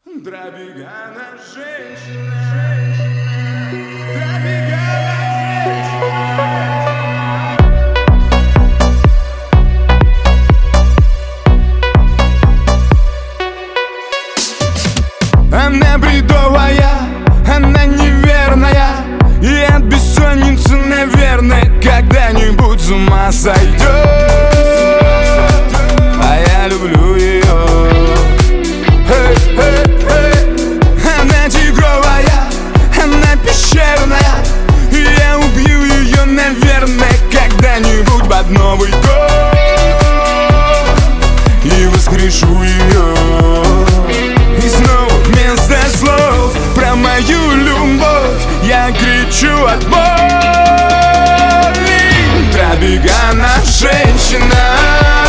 Дробегана женщина, дробегана женщина. Она бредовая, она неверная, и от бессонницы, наверное, когда-нибудь с ума сойдет. А я люблю ее. Она тигровая, она пещерная, и я убью ее, наверное, когда-нибудь под Новый год и воскрешу ее. И снова вместо слов про мою любовь я кричу от боли. Дробегана женщина,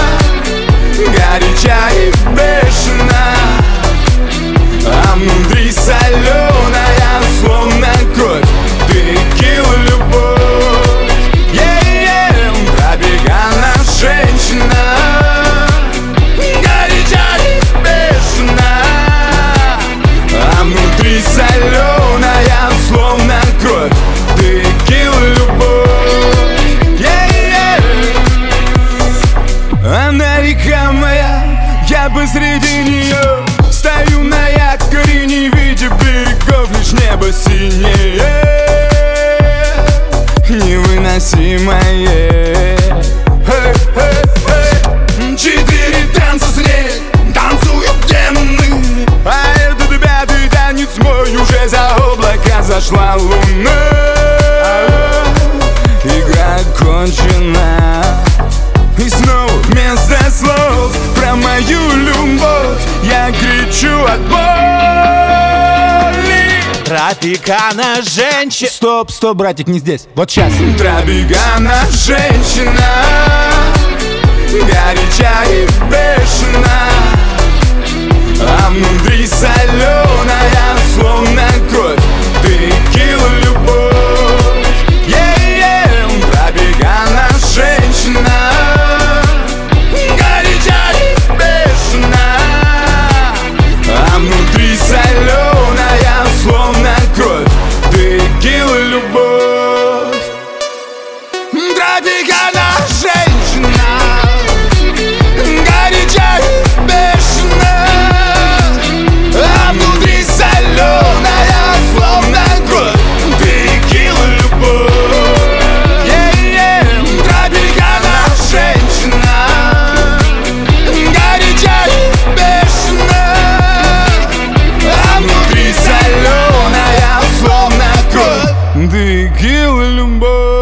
горяча и бешена, а внутри соленая, словно кровь, текила любовь. Дробегана женщина, горяча и бешена, а внутри соленая, словно кровь, текила любовь. Она река моя, я посреди нее стою на якоре, не видя берегов, лишь небо синее, невыносимое. Четыре танца с ней танцуют демоны, а этот пятый танец мой, уже за облака зашла луна. Игра кончена, и снова вместо слов про мою любовь я кричу от боли. Дробегана женщина. Стоп, братик, не здесь, вот сейчас. Дробегана женщина, горяча и бешена, а внутри соленая, словно кровь, текила любовь. Дробегана женщина, горяча и бешена, а внутри соленая, словно кровь, текила любовь. Дробегана женщина, горяча и бешена, а внутри соленая, словно кровь, текила любовь. Дробегана женщина, горяча и бешена, а внутри соленая, словно кровь, текила любовь.